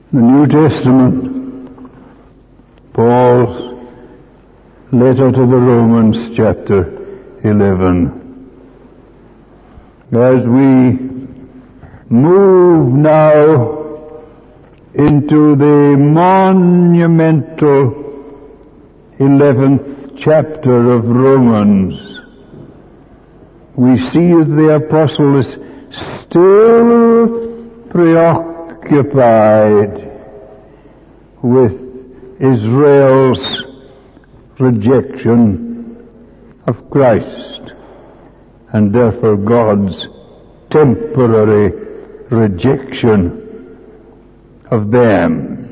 The New Testament, Paul's letter to the Romans, chapter 11. As we move now into the monumental 11th chapter of Romans, we see that the apostle is still preoccupied with Israel's rejection of Christ, and therefore God's temporary rejection of them.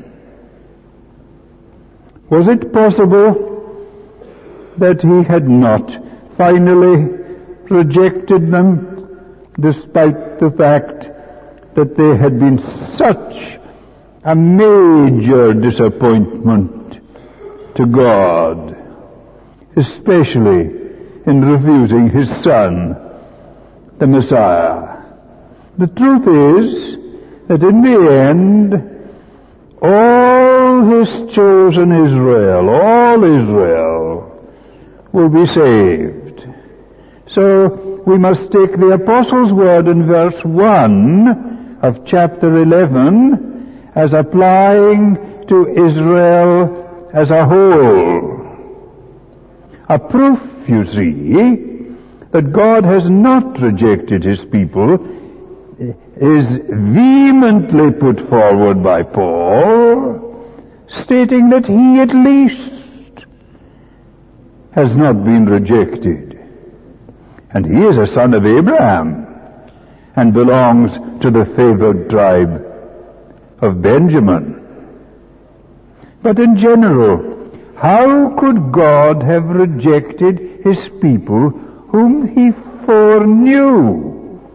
Was it possible that he had not finally rejected them, despite the fact that they had been such a major disappointment to God, especially in refusing his Son, the Messiah? The truth is that in the end, all his chosen Israel, all Israel, will be saved. So we must take the Apostle's word in verse 1 of chapter 11 as applying to Israel as a whole. A proof, you see, that God has not rejected his people is vehemently put forward by Paul, stating that he at least has not been rejected. And he is a son of Abraham and belongs to the favored tribe of Benjamin. But in general, how could God have rejected his people whom he foreknew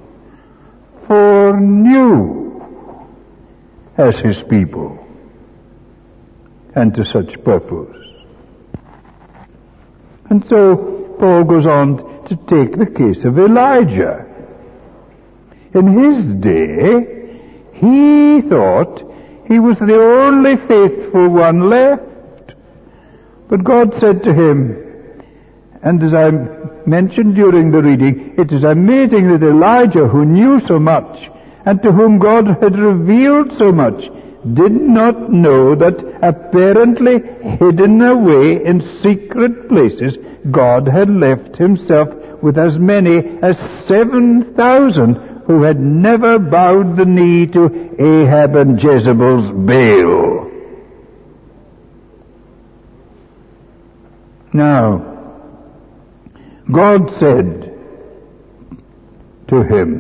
as his people, and to such purpose? And so Paul goes on to take the case of Elijah. In his day, he thought he was the only faithful one left. But God said to him, and as I mentioned during the reading, it is amazing that Elijah, who knew so much, and to whom God had revealed so much, did not know that apparently hidden away in secret places, God had left himself with as many as 7,000 who had never bowed the knee to Ahab and Jezebel's Baal. Now, God said to him,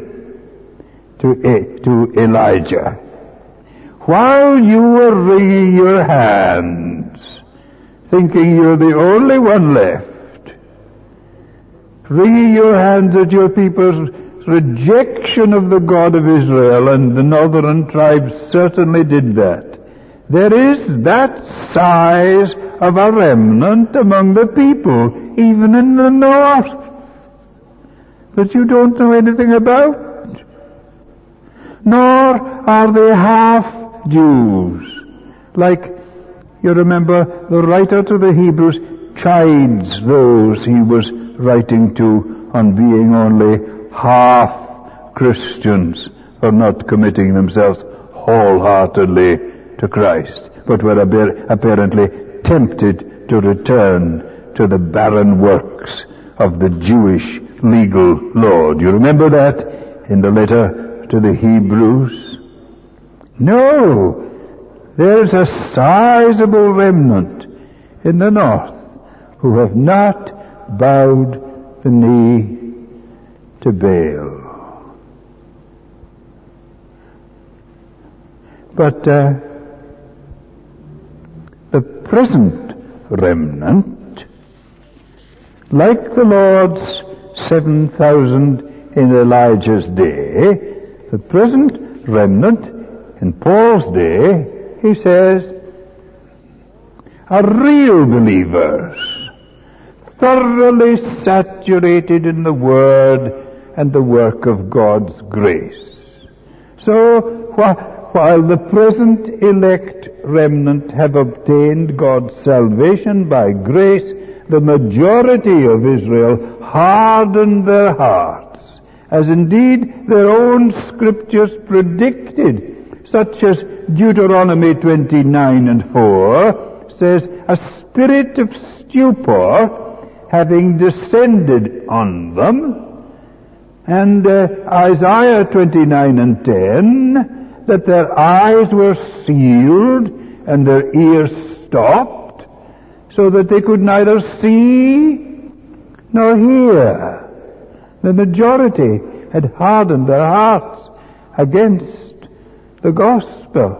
to Elijah, while you were wringing your hands, thinking you're the only one left, wringing your hands at your people's rejection of the God of Israel, and the northern tribes certainly did that, there is that size of a remnant among the people, even in the north, that you don't know anything about. Nor are they half Jews. Like, you remember, the writer to the Hebrews chides those he was writing to on being only half Christians, for not committing themselves wholeheartedly to Christ, but were apparently tempted to return to the barren works of the Jewish legal law. Do you remember that in the letter to the Hebrews? No, there's a sizable remnant in the north who have not bowed the knee to Baal. But the present remnant, like the Lord's 7,000 in Elijah's day, the present remnant in Paul's day, he says, are real believers, thoroughly saturated in the Word and the work of God's grace. So while the present elect remnant have obtained God's salvation by grace, the majority of Israel hardened their hearts, as indeed their own scriptures predicted, such as Deuteronomy 29:4 says, a spirit of stupor having descended on them, and Isaiah 29:10, that their eyes were sealed and their ears stopped, so that they could neither see nor hear. The majority had hardened their hearts against the gospel.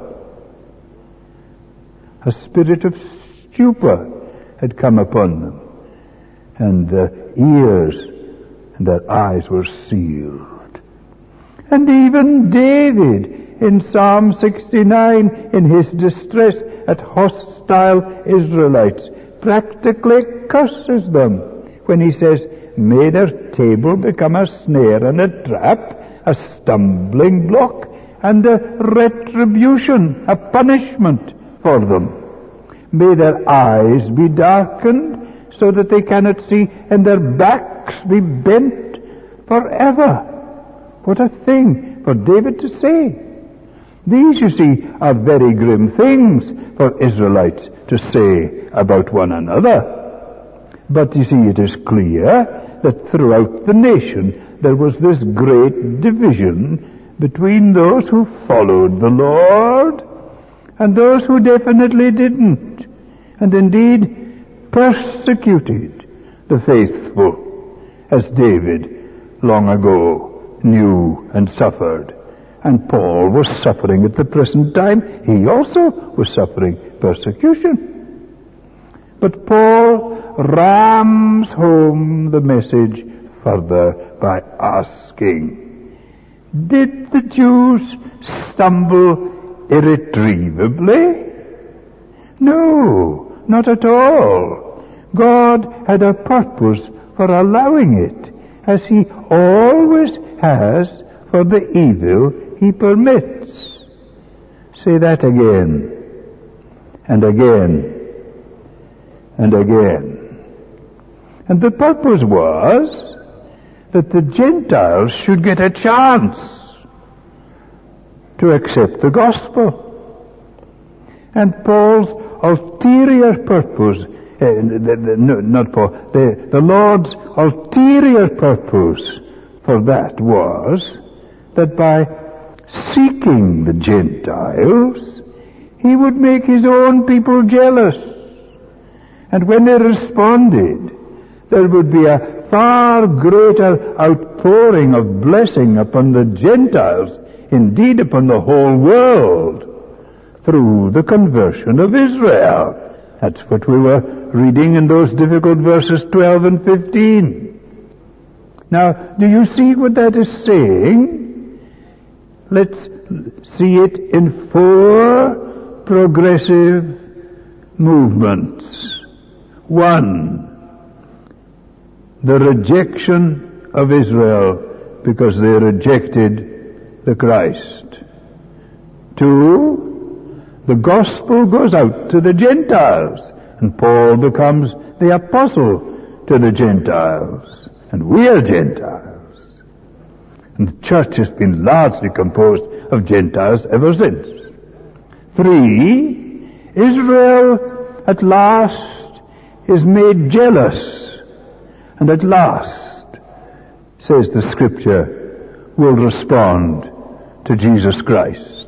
A spirit of stupor had come upon them, and their ears and their eyes were sealed. And even David, in Psalm 69, in his distress at hostile Israelites, practically curses them when he says, may their table become a snare and a trap, a stumbling block, and a retribution, a punishment for them. May their eyes be darkened so that they cannot see, and their backs be bent forever. What a thing for David to say. These, you see, are very grim things for Israelites to say about one another. But you see, it is clear that throughout the nation there was this great division between those who followed the Lord and those who definitely didn't, and indeed persecuted the faithful, as David long ago knew and suffered. And Paul was suffering at the present time. He also was suffering persecution. But Paul rams home the message further by asking, did the Jews stumble irretrievably? No, not at all. God had a purpose for allowing it, as he always has for the evil he permits. Say that again, and again, and again. And the purpose was that the Gentiles should get a chance to accept the gospel. And Paul's ulterior purpose, the Lord's ulterior purpose for that was that by seeking the Gentiles, he would make his own people jealous. And when they responded, there would be a far greater outpouring of blessing upon the Gentiles, indeed upon the whole world, through the conversion of Israel. That's what we were reading in those difficult verses 12 and 15. Now, do you see what that is saying? Let's see it in 4 progressive movements. 1, the rejection of Israel because they rejected the Christ. 2, the gospel goes out to the Gentiles, and Paul becomes the apostle to the Gentiles, and we are Gentiles. And the church has been largely composed of Gentiles ever since. 3, Israel at last is made jealous, and at last, says the Scripture, will respond to Jesus Christ.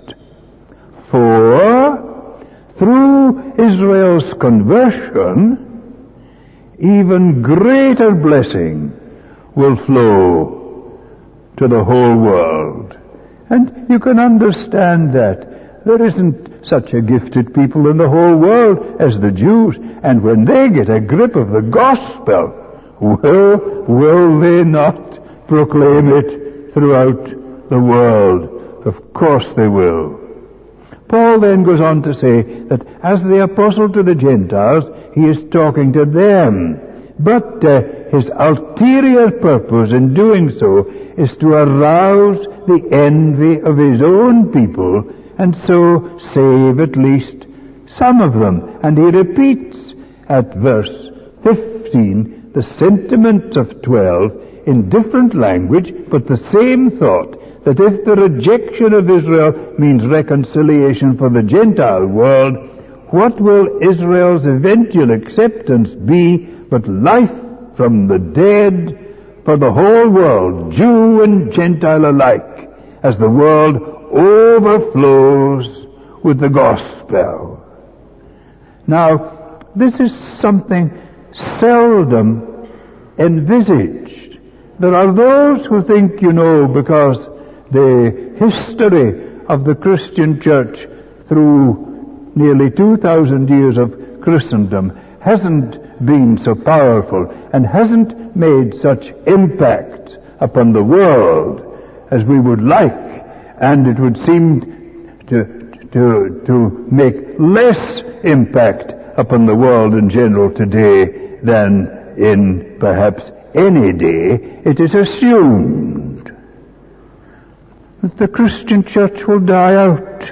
4, through Israel's conversion, even greater blessing will flow to the whole world. And you can understand that. There isn't such a gifted people in the whole world as the Jews. And when they get a grip of the gospel, will they not proclaim it throughout the world? Of course they will. Paul then goes on to say that as the apostle to the Gentiles, he is talking to them. But his ulterior purpose in doing so is to arouse the envy of his own people and so save at least some of them. And he repeats at verse 15 the sentiment of 12 in different language, but the same thought, that if the rejection of Israel means reconciliation for the Gentile world, what will Israel's eventual acceptance be but life from the dead for the whole world, Jew and Gentile alike, as the world overflows with the gospel? Now, this is something seldom envisaged. There are those who think, because the history of the Christian church through nearly 2,000 years of Christendom hasn't been so powerful and hasn't made such impact upon the world as we would like, and it would seem to make less impact upon the world in general today than in perhaps any day. It is assumed that the Christian church will die out.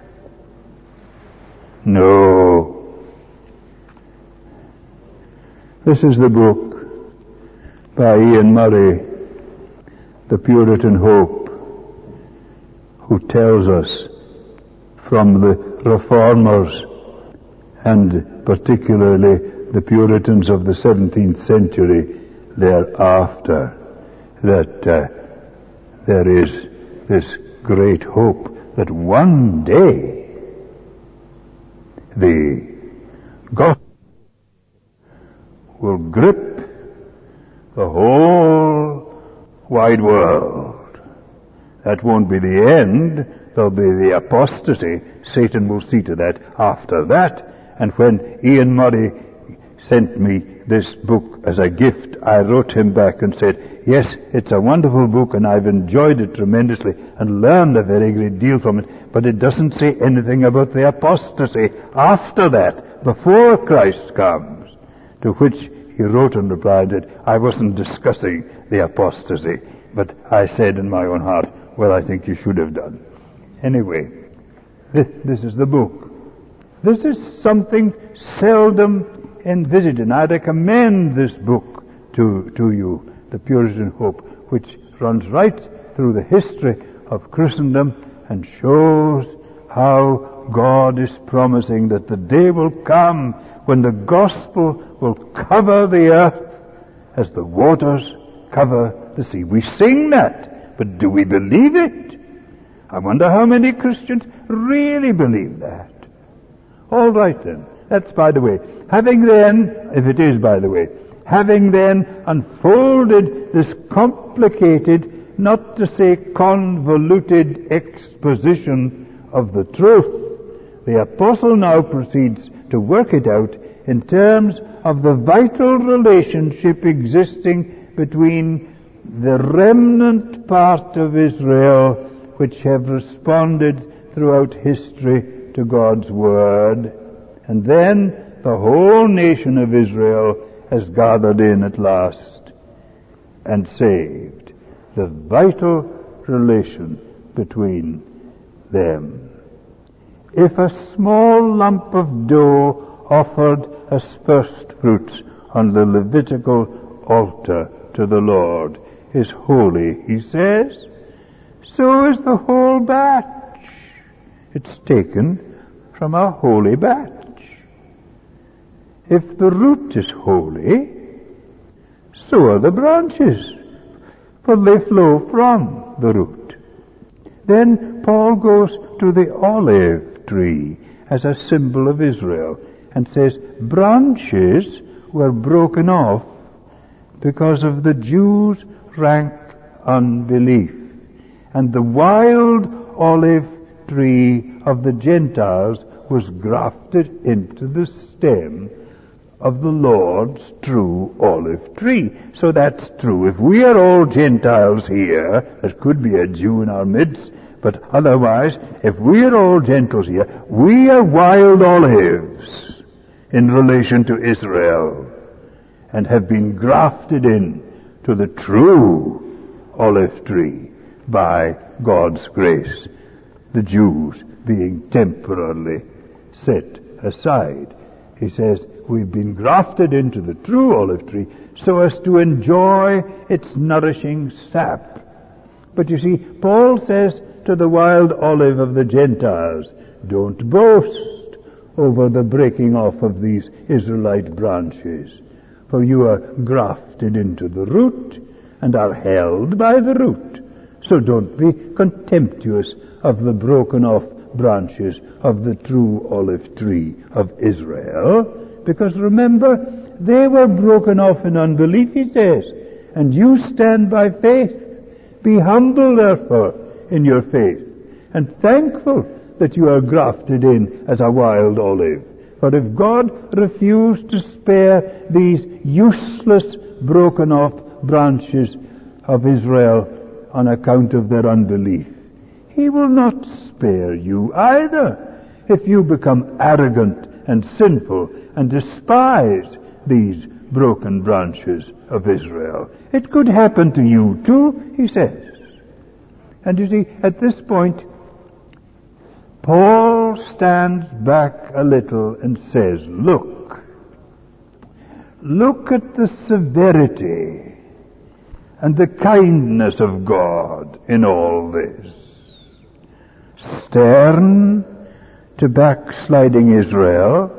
No. This is the book by Ian Murray, The Puritan Hope, who tells us from the Reformers, and particularly the Puritans of the 17th century thereafter, that there is this great hope that one day the gospel will grip the whole wide world. That won't be the end. There'll be the apostasy. Satan will see to that after that. And when Ian Murray sent me this book as a gift, I wrote him back and said, yes, it's a wonderful book and I've enjoyed it tremendously and learned a very great deal from it, but it doesn't say anything about the apostasy after that, before Christ comes. To which he wrote and replied that I wasn't discussing the apostasy, but I said in my own heart, well, I think you should have done. Anyway, this is the book. This is something seldom envisaged, and I recommend this book to you, The Puritan Hope, which runs right through the history of Christendom and shows how God is promising that the day will come when the gospel will cover the earth as the waters cover the sea. We sing that, but do we believe it? I wonder how many Christians really believe that. All right then, that's by the way. Having then, if it is by the way, having then unfolded this complicated, not to say convoluted exposition of the truth, the apostle now proceeds to work it out in terms of the vital relationship existing between the remnant part of Israel, which have responded throughout history to God's Word, and then the whole nation of Israel has gathered in at last and saved. The vital relation between them. If a small lump of dough offered as first fruits on the Levitical altar to the Lord is holy, he says, so is the whole batch. It's taken from a holy batch. If the root is holy, so are the branches, for they flow from the root. Then Paul goes to the olive tree as a symbol of Israel and says branches were broken off because of the Jews' rank unbelief. And the wild olive tree of the Gentiles was grafted into the stem of the Lord's true olive tree. So that's true. If we are all Gentiles here, there could be a Jew in our midst, but otherwise, if we are all Gentiles here, we are wild olives in relation to Israel and have been grafted in to the true olive tree by God's grace. the Jews being temporarily set aside. He says, we've been grafted into the true olive tree so as to enjoy its nourishing sap. But you see, Paul says to the wild olive of the Gentiles, don't boast over the breaking off of these Israelite branches, for you are grafted into the root and are held by the root. So don't be contemptuous of the broken off branches of the true olive tree of Israel, because remember, they were broken off in unbelief, he says, and you stand by faith. Be humble, therefore, in your faith, and thankful that you are grafted in as a wild olive. For if God refused to spare these useless, broken off branches of Israel on account of their unbelief, He will not spare you either if you become arrogant and sinful and despise these broken branches of Israel. It could happen to you too, he says. And you see, at this point, Paul stands back a little and says, look at the severity and the kindness of God in all this. Stern to backsliding Israel,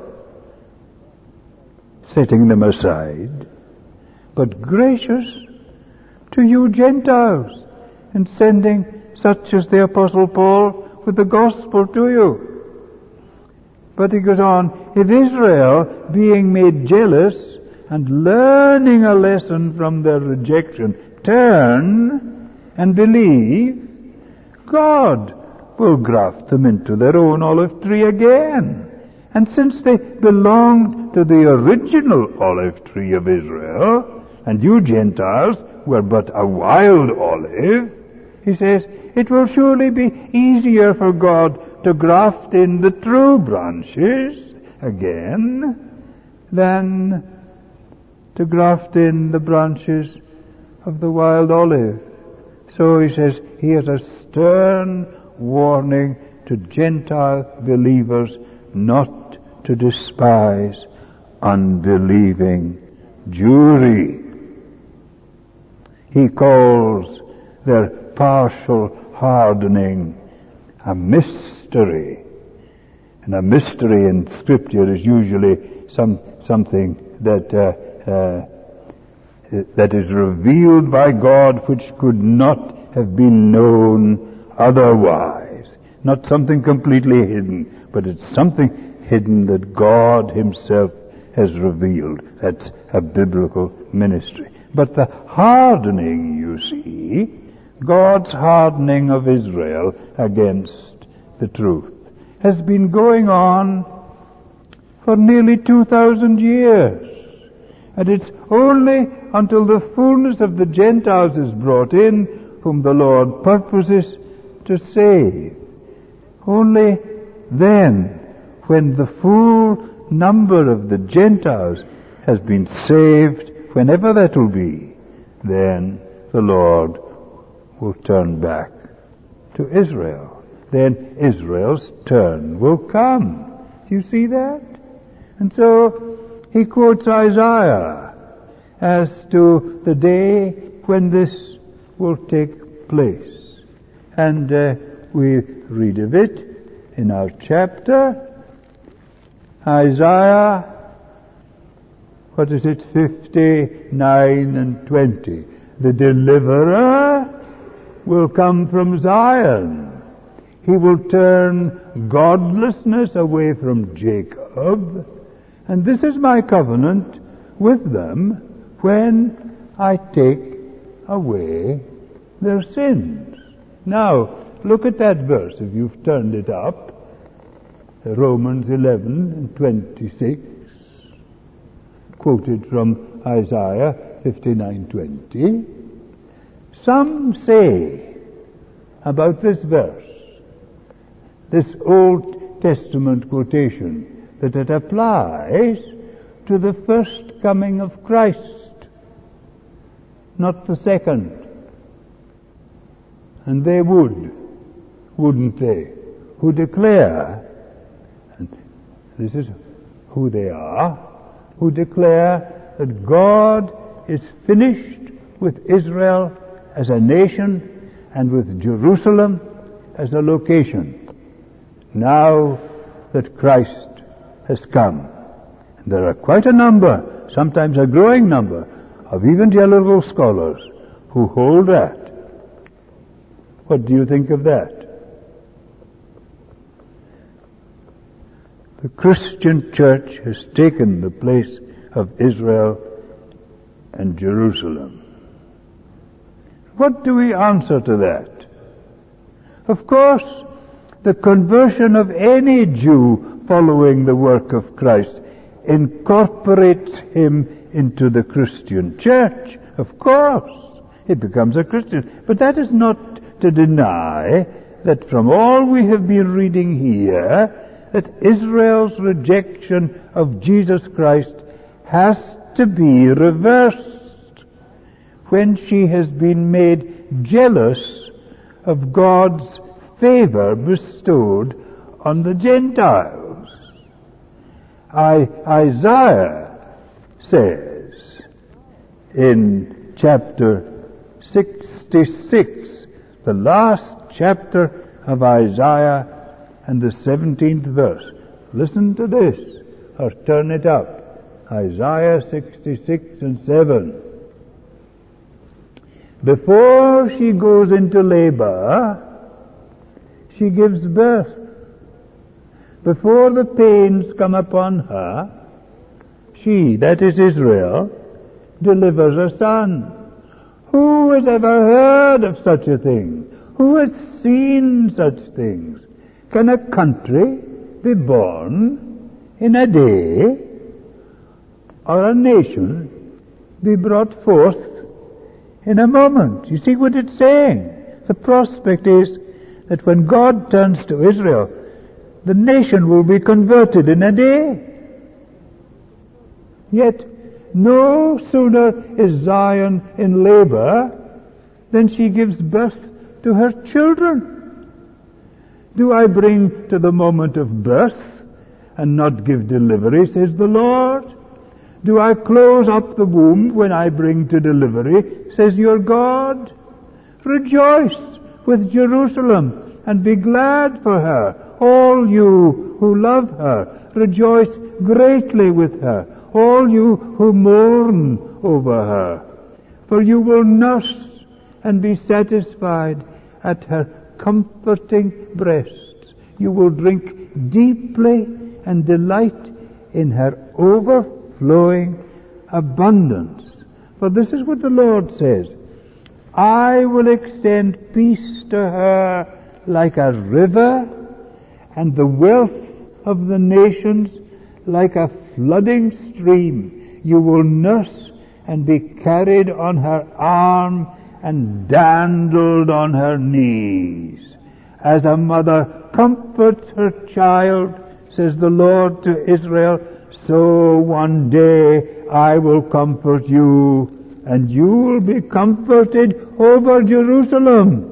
setting them aside, but gracious to you Gentiles in sending such as the Apostle Paul with the gospel to you. But he goes on, if Israel, being made jealous and learning a lesson from their rejection, turn and believe, God will graft them into their own olive tree again. And since they belonged to the original olive tree of Israel, and you Gentiles were but a wild olive, he says, it will surely be easier for God to graft in the true branches again than to graft in the branches of the wild olive. So he says, here's a stern warning to Gentile believers not to despise unbelieving Jewry. He calls their partial hardening a mystery. And a mystery in Scripture is usually something that is revealed by God which could not have been known otherwise. Not something completely hidden, but it's something hidden that God Himself has revealed. That's a biblical ministry. But the hardening, you see, God's hardening of Israel against the truth, has been going on for nearly 2,000 years. And it's only until the fullness of the Gentiles is brought in, whom the Lord purposes to save. Only then, when the full number of the Gentiles has been saved, whenever that will be, then the Lord will turn back to Israel. Then Israel's turn will come. Do you see that? And so he quotes Isaiah as to the day when this will take place. And we read of it in our chapter. Isaiah, 59 and 20. The deliverer will come from Zion. He will turn godlessness away from Jacob. And this is my covenant with them when I take away their sins. Now, look at that verse, if you've turned it up. Romans 11 and 26, quoted from Isaiah 59:20. Some say about this verse, this Old Testament quotation, that it applies to the first coming of Christ, not the second. And they would, wouldn't they? who declare, and this is who they are, who declare that God is finished with Israel as a nation and with Jerusalem as a location, now that Christ has come. And there are quite a number, sometimes a growing number, of evangelical scholars who hold that. What do you think of that? The Christian church has taken the place of Israel and Jerusalem. What do we answer to that? Of course, the conversion of any Jew following the work of Christ incorporates him into the Christian church. Of course, he becomes a Christian. But that is not to deny that from all we have been reading here, that Israel's rejection of Jesus Christ has to be reversed when she has been made jealous of God's favor bestowed on the Gentiles. Isaiah says in chapter 66, the last chapter of Isaiah and the 17th verse. Listen to this, or turn it up. Isaiah 66 and 7. Before she goes into labor, she gives birth. Before the pains come upon her, she, that is Israel, delivers a son. Who has ever heard of such a thing? Who has seen such things? Can a country be born in a day, or a nation be brought forth in a moment? You see what it's saying? The prospect is that when God turns to Israel, the nation will be converted in a day. Yet no sooner is Zion in labor than she gives birth to her children. Do I bring to the moment of birth and not give delivery, says the Lord? Do I close up the womb when I bring to delivery, says your God? Rejoice with Jerusalem and be glad for her, all you who love her. Rejoice greatly with her, all you who mourn over her. For you will nurse and be satisfied at her comforting breasts. You will drink deeply and delight in her overflowing abundance. For this is what the Lord says: I will extend peace to her like a river, and the wealth of the nations like a flooding stream. You will nurse and be carried on her arm and dandled on her knees. As a mother comforts her child, says the Lord to Israel, so one day I will comfort you, and you will be comforted over Jerusalem.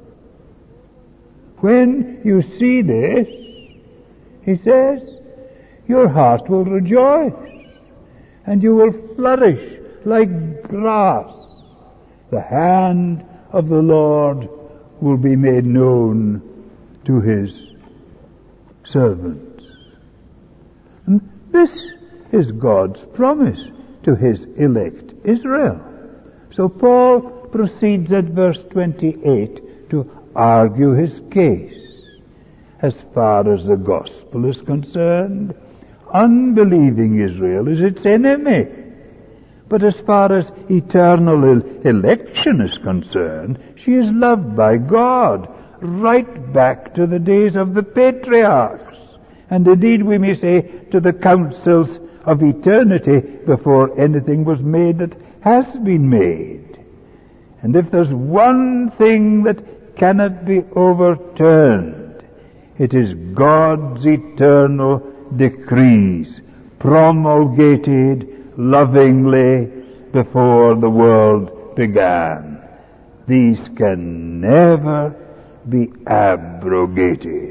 When you see this, he says, your heart will rejoice, and you will flourish like grass. The hand of the Lord will be made known to his servants. And this is God's promise to his elect Israel. So Paul proceeds at verse 28 to argue his case. As far as the gospel is concerned, unbelieving Israel is its enemy. But as far as eternal election is concerned, she is loved by God right back to the days of the patriarchs. And indeed we may say to the councils of eternity before anything was made that has been made. And if there's one thing that cannot be overturned, it is God's eternal decrees promulgated lovingly before the world began. These can never be abrogated.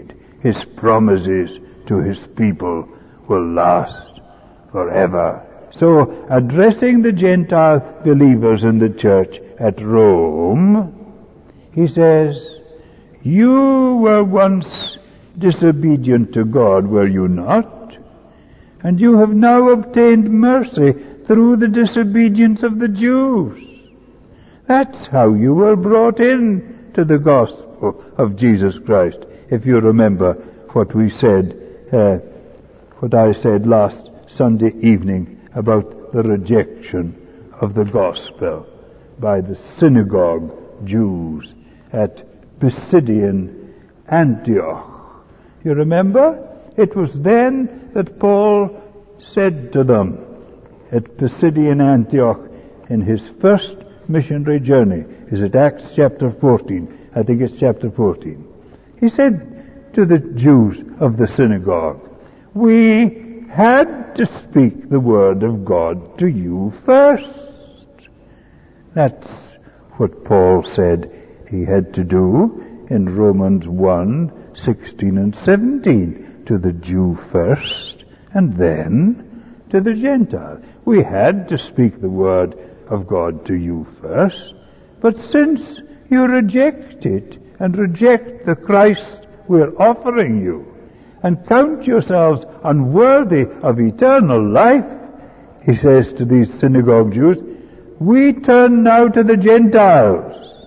His promises to His people will last forever. So, addressing the Gentile believers in the church at Rome, he says, "You were once disobedient to God, were you not? And you have now obtained mercy through the disobedience of the Jews." That's how you were brought in to the gospel of Jesus Christ. If you remember what we said, what I said last Sunday evening about the rejection of the gospel by the synagogue Jews at Pisidian Antioch. You remember? It was then that Paul said to them at Pisidian Antioch in his first missionary journey. Is it Acts chapter 14? I think it's chapter 14. He said to the Jews of the synagogue, "We had to speak the word of God to you first." That's what Paul said he had to do in Romans 1:16 and 17, to the Jew first, and then to the Gentile. We had to speak the word of God to you first, but since you reject it, and reject the Christ we're offering you, and count yourselves unworthy of eternal life, he says to these synagogue Jews, we turn now to the Gentiles.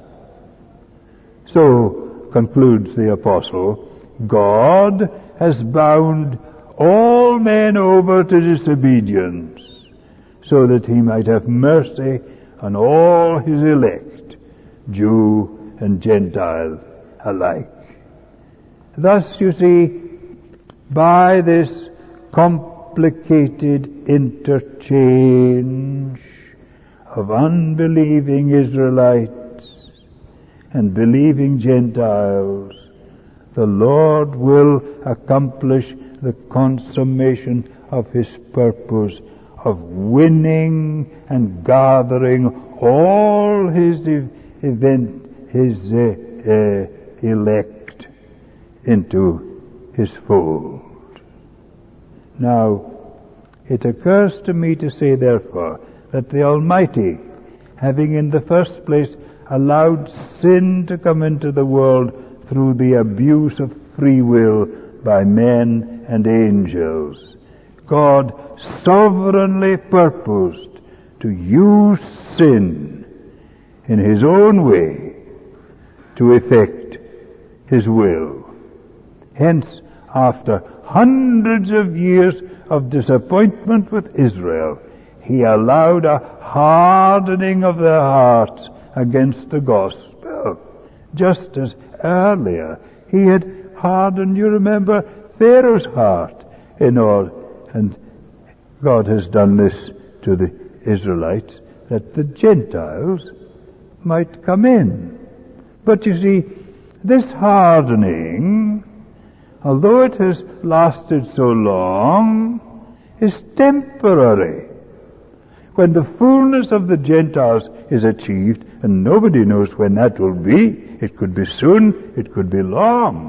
So, concludes the apostle, God has bound all men over to disobedience, so that he might have mercy on all his elect, Jew and Gentile alike. Thus, you see, by this complicated interchange of unbelieving Israelites and believing Gentiles, the Lord will accomplish the consummation of his purpose of winning and gathering all his elect into his fold. Now, it occurs to me to say, therefore, that the Almighty, having in the first place allowed sin to come into the world through the abuse of free will by men and angels, God sovereignly purposed to use sin in his own way to effect his will. Hence, after hundreds of years of disappointment with Israel, he allowed a hardening of their hearts against the gospel, just as earlier he had hardened, you remember, Pharaoh's heart in order, and God has done this to the Israelites, that the Gentiles might come in. But you see, this hardening, although it has lasted so long, is temporary. When the fullness of the Gentiles is achieved, and nobody knows when that will be, it could be soon, it could be long,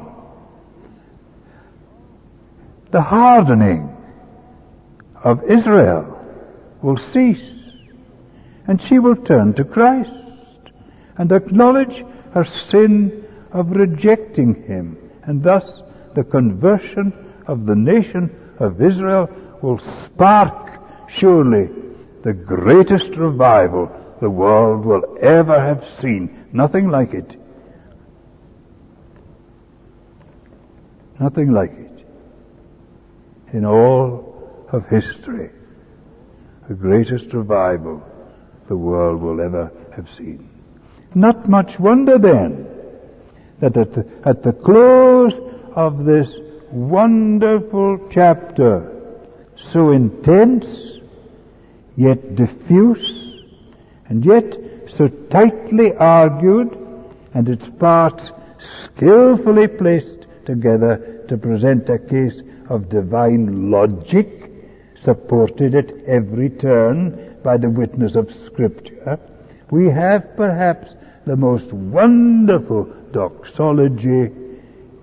the hardening of Israel will cease, and she will turn to Christ and acknowledge her sin of rejecting him, and thus the conversion of the nation of Israel will spark, surely, the greatest revival the world will ever have seen. Nothing like it. Nothing like it. In all of history, the greatest revival the world will ever have seen. Not much wonder then that at the close of this wonderful chapter, so intense, yet diffuse, and yet so tightly argued, and its parts skillfully placed together to present a case of divine logic, supported at every turn by the witness of Scripture, we have perhaps the most wonderful doxology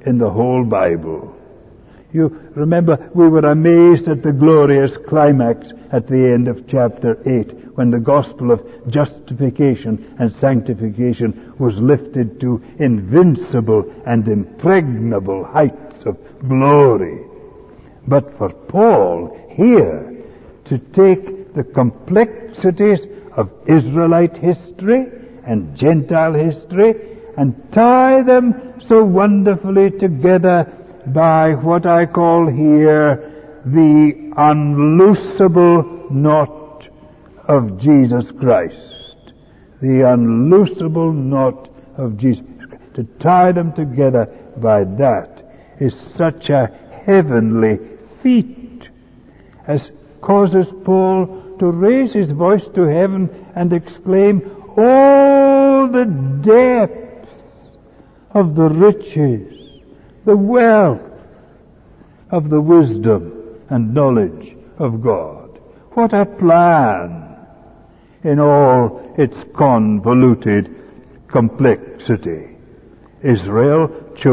in the whole Bible. You remember we were amazed at the glorious climax at the end of chapter 8 when the gospel of justification and sanctification was lifted to invincible and impregnable heights of glory. But for Paul here to take the complexities of Israelite history and Gentile history and tie them so wonderfully together by what I call here the unloosable knot of Jesus Christ. The unloosable knot of Jesus. To tie them together by that is such a heavenly feat, as causes Paul to raise his voice to heaven and exclaim, "Oh, the depth of the riches, the wealth of the wisdom and knowledge of God. What a plan in all its convoluted complexity. Israel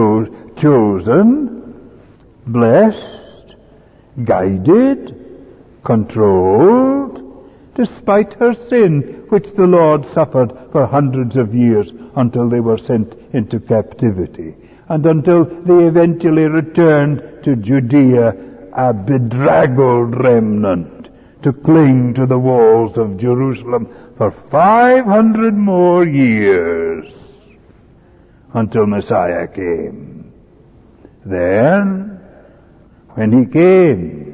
chosen, blessed, guided, controlled, despite her sin, which the Lord suffered for hundreds of years until they were sent into captivity, and until they eventually returned to Judea, a bedraggled remnant, to cling to the walls of Jerusalem for 500 more years, until Messiah came. Then, when he came,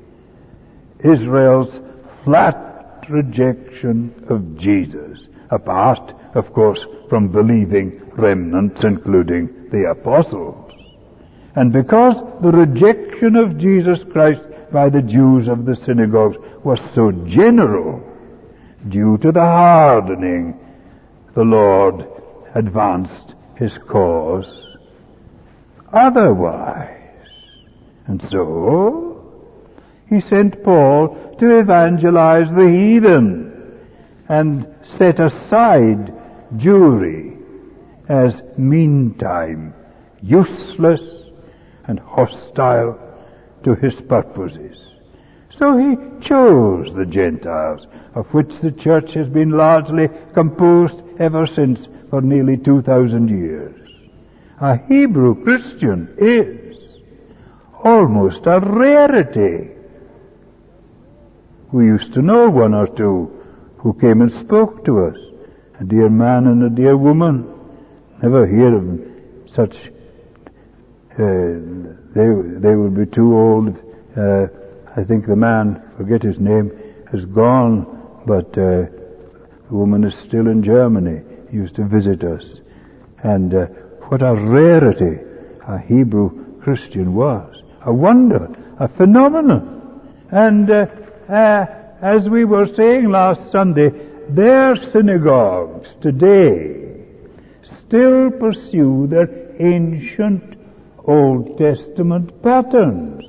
Israel's flat rejection of Jesus, apart, of course, from believing remnants, including the apostles. And because the rejection of Jesus Christ by the Jews of the synagogues was so general, due to the hardening, the Lord advanced his cause otherwise. And so, he sent Paul to evangelize the heathen and set aside Jewry as meantime useless and hostile to his purposes. So he chose the Gentiles, of which the church has been largely composed ever since for nearly 2,000 years. A Hebrew Christian is almost a rarity. We used to know one or two who came and spoke to us, a dear man and a dear woman. Never hear of such. They would be too old. I think the man, forget his name, has gone, but the woman is still in Germany. He used to visit us. And what a rarity a Hebrew Christian was. A wonder, a phenomenon. And as we were saying last Sunday, their synagogues today still pursue their ancient Old Testament patterns,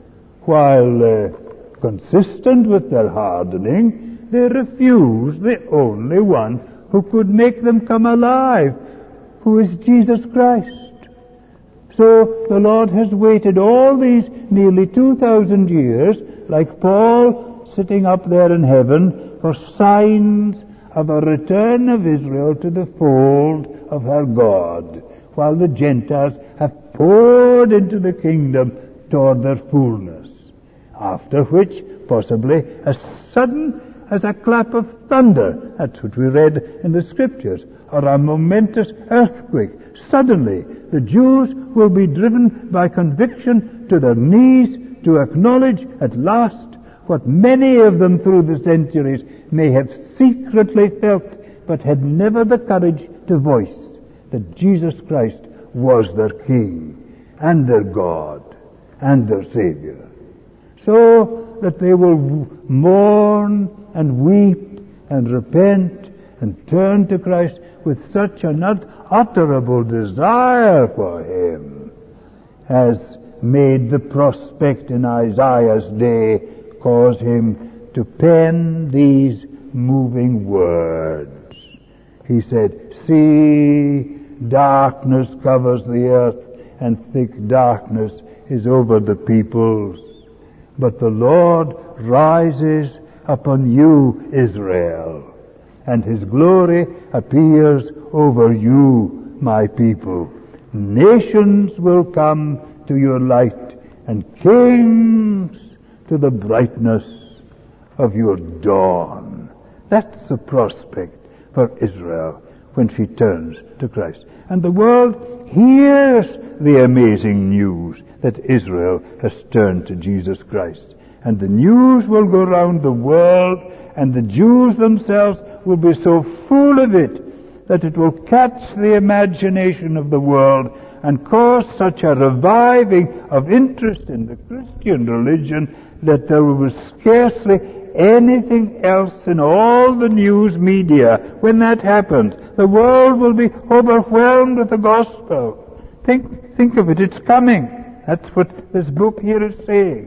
while consistent with their hardening, they refuse the only one who could make them come alive, who is Jesus Christ. So the Lord has waited all these nearly 2,000 years, like Paul sitting up there in heaven, for signs of a return of Israel to the fold of her God, while the Gentiles have poured into the kingdom toward their fullness. After which, possibly, as sudden as a clap of thunder, that's what we read in the Scriptures, or a momentous earthquake, suddenly the Jews will be driven by conviction to their knees to acknowledge at last what many of them through the centuries may have secretly felt but had never the courage to voice, that Jesus Christ was their King and their God and their Savior. So that they will mourn and weep and repent and turn to Christ with such an unutterable desire for Him as made the prospect in Isaiah's day cause him to pen these moving words. He said, "See, darkness covers the earth, and thick darkness is over the peoples. But the Lord rises upon you, Israel, and his glory appears over you, my people. Nations will come to your light, and kings to the brightness of your dawn. That's the prospect for Israel when she turns to Christ. And the world hears the amazing news that Israel has turned to Jesus Christ. And the news will go round the world, and the Jews themselves will be so full of it that it will catch the imagination of the world and cause such a reviving of interest in the Christian religion that there will be scarcely anything else in all the news media. When that happens, the world will be overwhelmed with the gospel. Think of it, it's coming. That's what this book here is saying.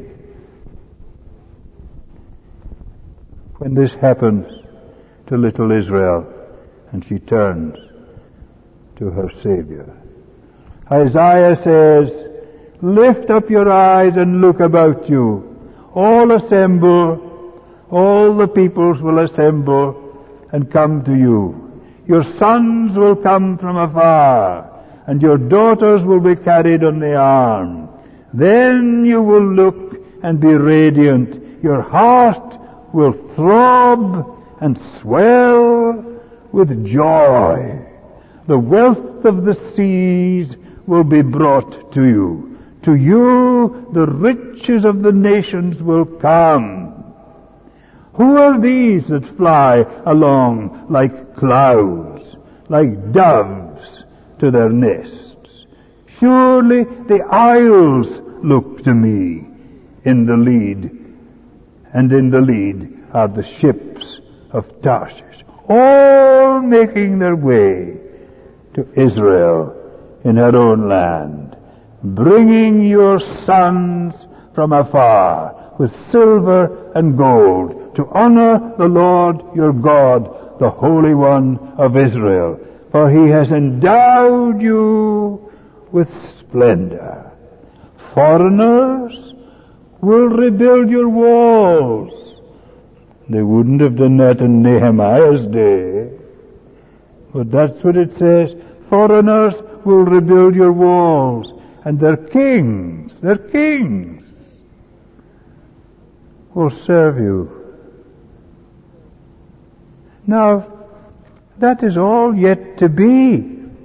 When this happens to little Israel and she turns to her Savior, Isaiah says, lift up your eyes and look about you. All assemble. All the peoples will assemble and come to you. Your sons will come from afar, and your daughters will be carried on the arm. Then you will look and be radiant. Your heart will throb and swell with joy. The wealth of the seas will be brought to you. To you the riches of the nations will come. Who are these that fly along like clouds, like doves to their nests? Surely the isles look to me in the lead, and in the lead are the ships of Tarshish, all making their way to Israel in her own land, bringing your sons from afar with silver and gold, to honor the Lord your God, the Holy One of Israel. For he has endowed you with splendor. Foreigners will rebuild your walls. They wouldn't have done that in Nehemiah's day. But that's what it says. Foreigners will rebuild your walls. And their kings will serve you. Now, that is all yet to be,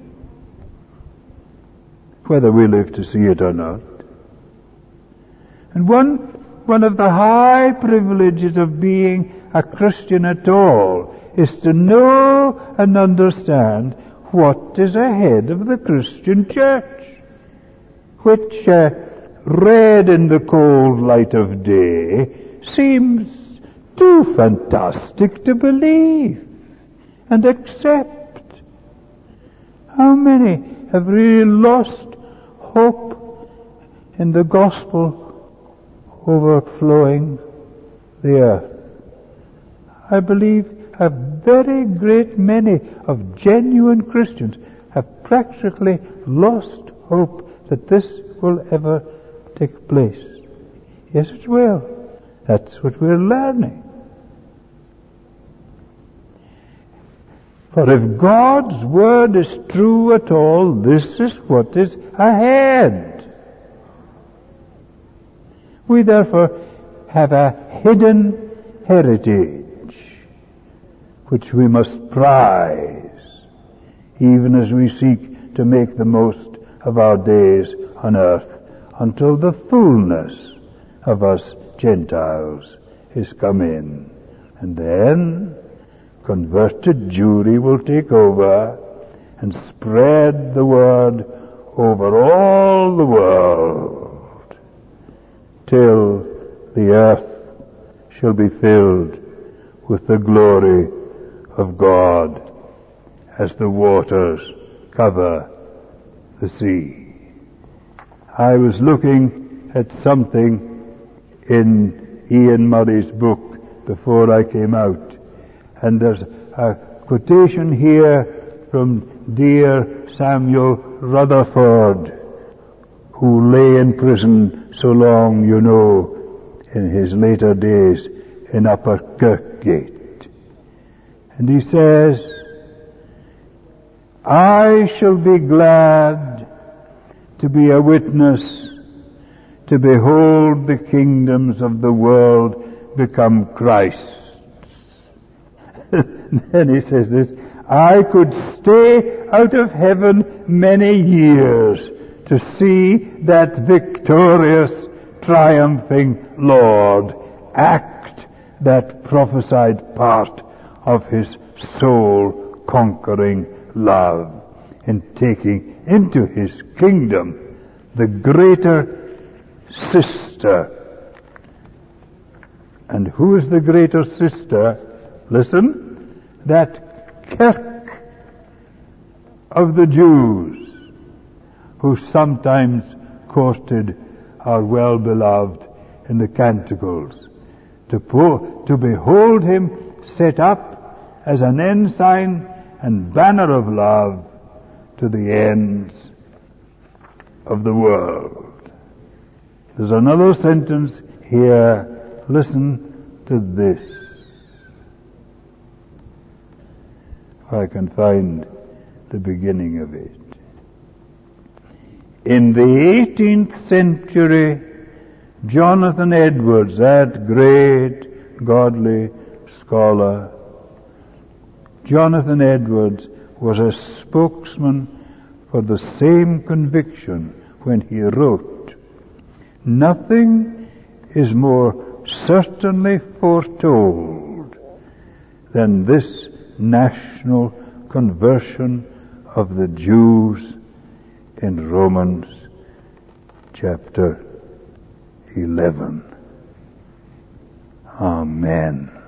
whether we live to see it or not. And one of the high privileges of being a Christian at all is to know and understand what is ahead of the Christian church, which, read in the cold light of day, seems too fantastic to believe and accept. How many have really lost hope in the gospel overflowing the earth? I believe a very great many of genuine Christians have practically lost hope that this will ever take place. Yes, it will. That's what we're learning. For if God's word is true at all, this is what is ahead. We therefore have a hidden heritage which we must prize, even as we seek to make the most of our days on earth until the fullness of us Gentiles is come in. And then converted Jewry will take over and spread the word over all the world till the earth shall be filled with the glory of God as the waters cover the sea. I was looking at something in Ian Murray's book before I came out, and there's a quotation here from dear Samuel Rutherford, who lay in prison so long, you know, in his later days in Upper Kirkgate. And he says, I shall be glad to be a witness, to behold the kingdoms of the world become Christ's. Then he says this, I could stay out of heaven many years to see that victorious, triumphing Lord act that prophesied part of his soul-conquering love in taking into his kingdom the greater sister. And who is the greater sister? Listen, that Kirk of the Jews, who sometimes quoted our well-beloved in the Canticles, to behold him set up as an ensign and banner of love to the ends of the world. There's another sentence here. Listen to this. If I can find the beginning of it. In the 18th century, Jonathan Edwards, that great godly scholar, Jonathan Edwards was a spokesman for the same conviction when he wrote, nothing is more certainly foretold than this national conversion of the Jews in Romans chapter 11. Amen.